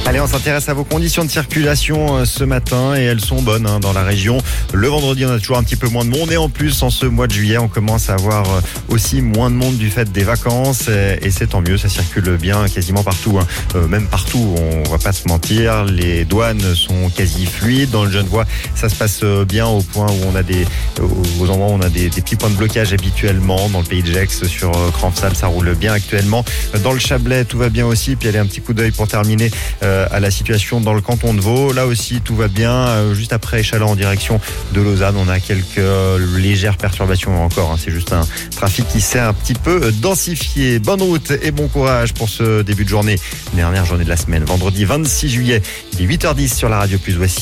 Allez, on s'intéresse à vos conditions de circulation ce matin et elles sont bonnes dans la région. Le vendredi, on a toujours un petit peu moins de monde et en plus, en ce mois de juillet, on commence à avoir aussi moins de monde du fait des vacances et c'est tant mieux, ça circule bien quasiment partout. Même partout, on va pas se mentir, les douanes sont quasi fluides. Dans le Genevois, ça se passe bien au point où on a aux endroits où on a des petits points de blocage habituellement. Dans le pays de Gex, sur Cranfsal, ça roule bien actuellement. Dans le Chablais, tout va bien aussi. Puis allez, un petit coup d'œil pour terminer à la situation dans le canton de Vaud. Là aussi, tout va bien. Juste après Échallens en direction de Lausanne, on a quelques légères perturbations encore. C'est juste un trafic qui s'est un petit peu densifié. Bonne route et bon courage pour ce début de journée. Dernière journée de la semaine, vendredi 26 juillet. Il est 8h10 sur la Radio Plus. Voici